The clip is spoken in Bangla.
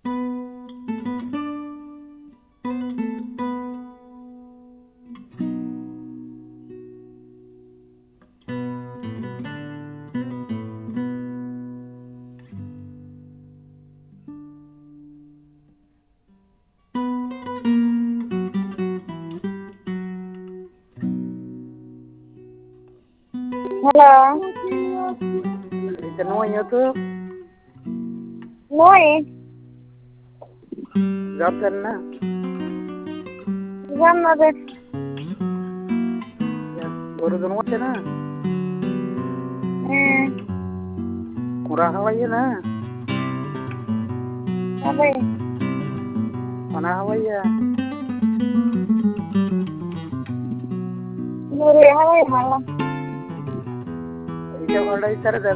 Hello. Ito naman YouTube. Moi. Job कर ना জান্নাতে গরু জন্মাচ্ছে না ওরা খাওয়াইয়ে না আবে খানা খাওয়াইয়া নুরে হাওয়াই হাওয়া এইটা বড়াই তার